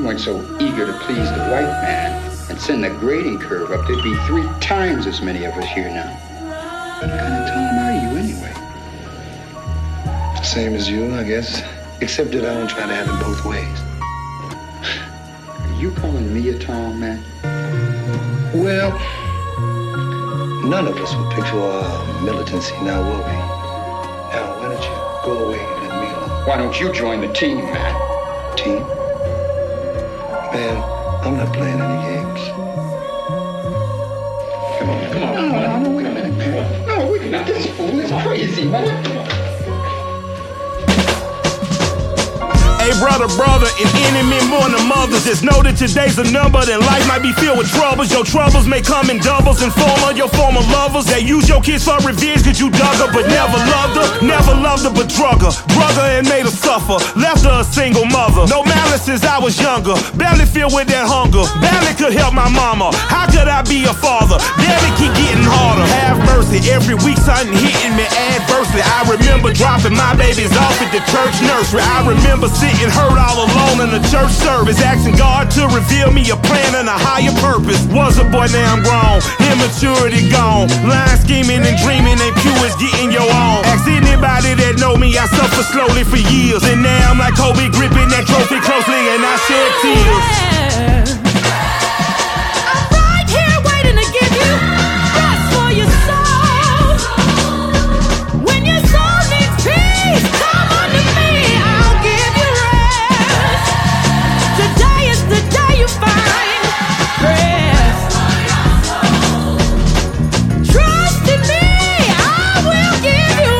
weren't so eager to please the white man and send the grading curve up, there'd be 3 times as many of us here now. What kind of Tom are you, anyway? Same as you, I guess. Except that I don't try to have it both ways. Are you calling me a Tom, man? Well, none of us would pick for militancy now, will we? Now, why don't you go away and let me alone? Why don't you join the team, man? Team? Man, I'm not playing any games. Come on. No, wait a minute, man. No, wait a minute. This fool is crazy, man. Hey, brother, and enemy more than mothers. Just know that today's a number, that life might be filled with troubles. Your troubles may come in doubles. Informer, your former lovers, they use your kids for revenge cause you dug her, but never loved her. Never loved her, but drug her. Drug her and made her suffer. Left her a single mother. No malice since I was younger. Barely filled with that hunger. Barely could help my mama. How could I be a father? Damn, it keep getting harder. Have mercy. Every week something hitting me adversely. I remember dropping my babies off at the church nursery. I remember sitting hurt all alone in the church service, asking God to reveal me a plan and a higher purpose. Was a boy, now I'm grown, immaturity gone. Lying, scheming, and dreaming ain't pure as getting your own. Ask anybody that know me, I suffer slowly for years, and now I'm like Kobe gripping that trophy closely, and I shed tears. I'm right here waiting to give you rest for your soul. When your soul needs peace, come unto me, I'll give you rest. Today is the day you find rest. Trust in me, I will give you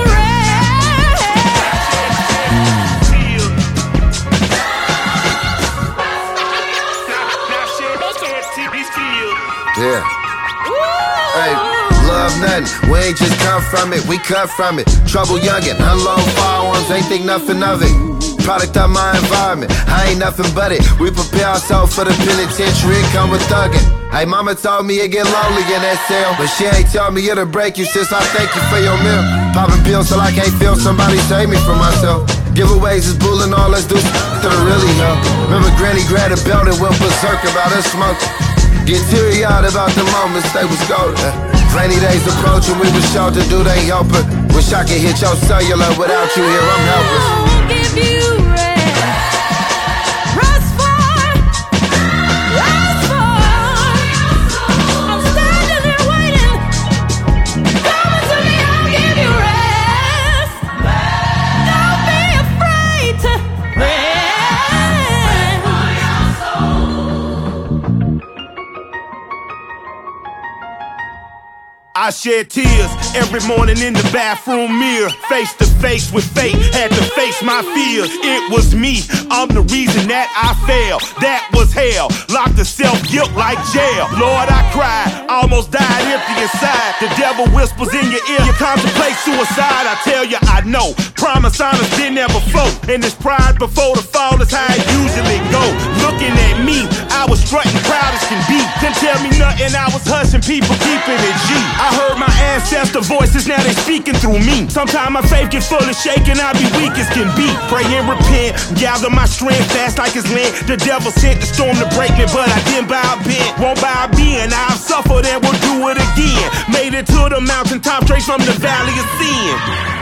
Yeah. Hey, love nothing. We ain't just come from it, we cut from it. Trouble youngin', unload firearms, ain't think nothing of it. Product of my environment, I ain't nothing but it. We prepare ourselves for the penitentiary, come with thuggin'. Hey, mama told me it get lonely in that cell, but she ain't tell me it'll break you, sis. I thank you for your meal. Popping pills till I can't feel, somebody save me from myself. Giveaways is bullin', all let's do to really help. Remember Granny grabbed a belt and went berserk about her smoke. Get teary-eyed about the moments they was golden. Rainy days approaching, we was sheltered, dude ain't helping. Wish I could hit your cellular, without you here, I'm helpless. I will give you rest. Rest for. I'm standing here waiting. Come to me, I'll give you rest. Don't be afraid to rest. I shed tears every morning in the bathroom mirror, face to face with fate, had to face my fears. It was me, I'm the reason that I failed. That was hell, locked the self-guilt like jail. Lord, I cried, almost died empty inside. The devil whispers in your ear, you contemplate suicide. I tell you, I know, promise honest, been there before. And this pride before the fall is how it usually go. Looking at me, I was strutting proud as can be. Couldn't tell me nothing, I was hushing, people keeping it G. I heard my ancestor voices, now they speaking through me. Sometimes my faith get full of shaking, I be weak as can be. Pray and repent, gather my strength fast like it's land. The devil sent the storm to break me, but I didn't bow a bent. Won't bow a bend, I've suffered and will do it again. Made it to the mountaintop, straight from the valley of sin.